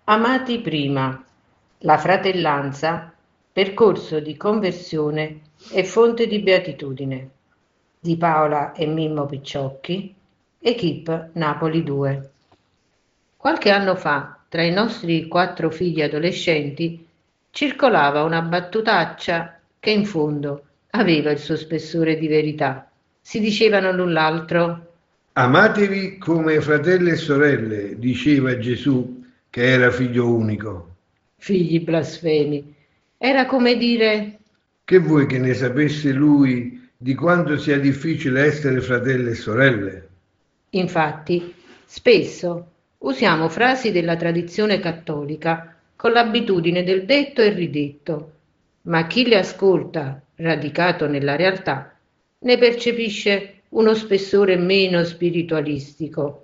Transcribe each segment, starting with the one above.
Amati prima, la fratellanza, percorso di conversione e fonte di beatitudine, di Paola e Mimmo Picciocchi, Equipe Napoli 2. Qualche anno fa, tra i nostri 4 figli adolescenti, circolava una battutaccia che in fondo aveva il suo spessore di verità. Si dicevano l'un l'altro: Amatevi come fratelli e sorelle, diceva Gesù, che era figlio unico. figli blasfemi. Era come dire: Che vuoi che ne sapesse lui di quanto sia difficile essere fratelli e sorelle? infatti, spesso usiamo frasi della tradizione cattolica con l'abitudine del detto e ridetto, ma chi le ascolta, radicato nella realtà, ne percepisce uno spessore meno spiritualistico.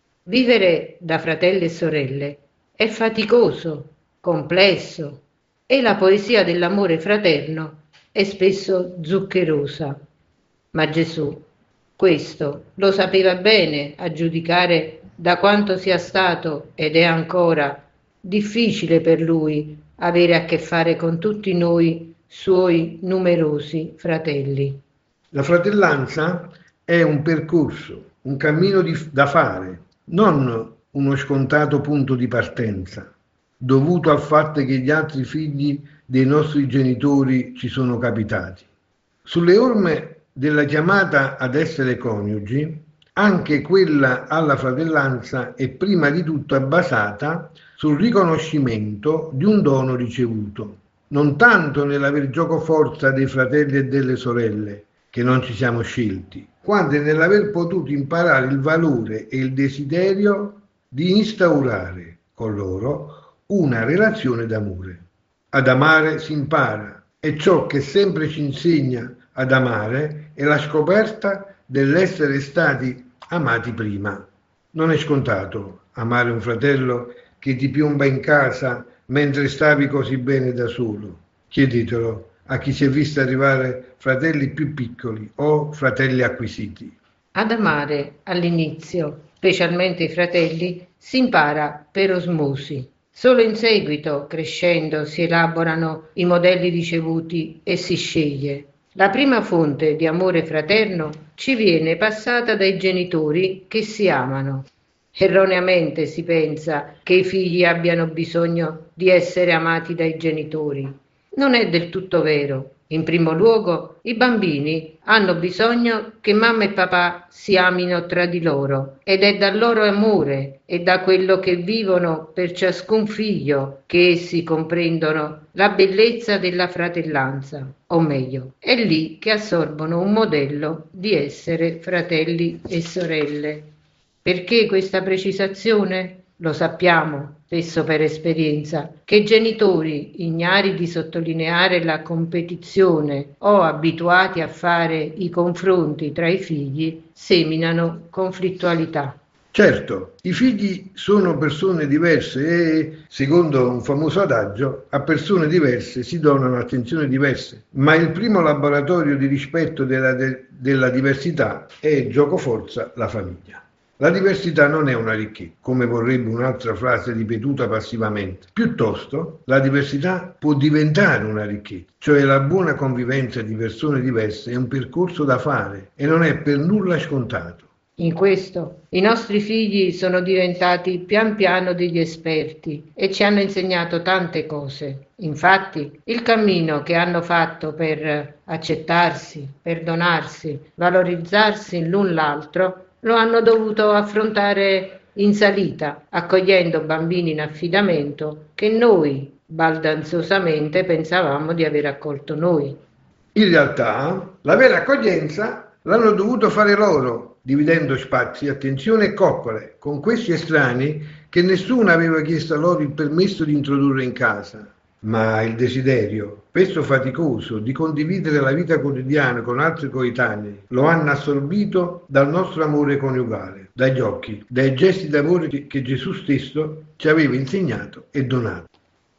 Vivere da fratelli e sorelle è faticoso, complesso e la poesia dell'amore fraterno è spesso zuccherosa. Ma Gesù questo lo sapeva bene, a giudicare da quanto sia stato ed è ancora difficile per lui avere a che fare con tutti noi suoi numerosi fratelli. La fratellanza è un percorso, un cammino da fare, non uno scontato punto di partenza, dovuto al fatto che gli altri figli dei nostri genitori ci sono capitati. Sulle orme della chiamata ad essere coniugi, anche quella alla fratellanza è prima di tutto basata sul riconoscimento di un dono ricevuto, non tanto nell'aver giocoforza dei fratelli e delle sorelle, che non ci siamo scelti, quanto nell'aver potuto imparare il valore e il desiderio di instaurare con loro una relazione d'amore. Ad amare si impara e ciò che sempre ci insegna ad amare è la scoperta dell'essere stati amati prima. Non è scontato amare un fratello che ti piomba in casa mentre stavi così bene da solo. Chiedetelo a chi si è visto arrivare fratelli più piccoli o fratelli acquisiti. Ad amare all'inizio, specialmente i fratelli, si impara per osmosi. Solo in seguito, crescendo, si elaborano i modelli ricevuti e si sceglie. La prima fonte di amore fraterno ci viene passata dai genitori che si amano. Erroneamente si pensa che i figli abbiano bisogno di essere amati dai genitori. Non è del tutto vero. In primo luogo, i bambini hanno bisogno che mamma e papà si amino tra di loro ed è dal loro amore e da quello che vivono per ciascun figlio che essi comprendono la bellezza della fratellanza, o meglio, è lì che assorbono un modello di essere fratelli e sorelle. Perché questa precisazione? Lo sappiamo, spesso per esperienza, che i genitori, ignari di sottolineare la competizione o abituati a fare i confronti tra i figli, seminano conflittualità. Certo, i figli sono persone diverse e, secondo un famoso adagio, a persone diverse si donano attenzioni diverse, ma il primo laboratorio di rispetto della diversità è giocoforza la famiglia. La diversità non è una ricchezza, come vorrebbe un'altra frase ripetuta passivamente. Piuttosto, la diversità può diventare una ricchezza, cioè la buona convivenza di persone diverse è un percorso da fare e non è per nulla scontato. In questo i nostri figli sono diventati pian piano degli esperti e ci hanno insegnato tante cose. Infatti, il cammino che hanno fatto per accettarsi, perdonarsi, valorizzarsi l'un l'altro, lo hanno dovuto affrontare in salita, accogliendo bambini in affidamento che noi baldanzosamente pensavamo di aver accolto noi. In realtà, la vera accoglienza l'hanno dovuto fare loro, dividendo spazi, attenzione e coccole con questi estranei che nessuno aveva chiesto a loro il permesso di introdurre in casa. Ma il desiderio, spesso faticoso, di condividere la vita quotidiana con altri coetanei lo hanno assorbito dal nostro amore coniugale, dagli occhi, dai gesti d'amore che Gesù stesso ci aveva insegnato e donato.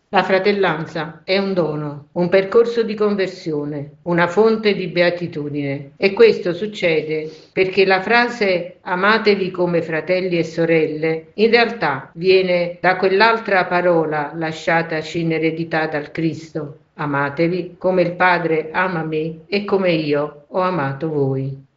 La fratellanza è un dono, un percorso di conversione, una fonte di beatitudine e questo succede perché la frase amatevi come fratelli e sorelle in realtà viene da quell'altra parola lasciataci in eredità dal Cristo. Amatevi come il Padre ama me e come io ho amato voi.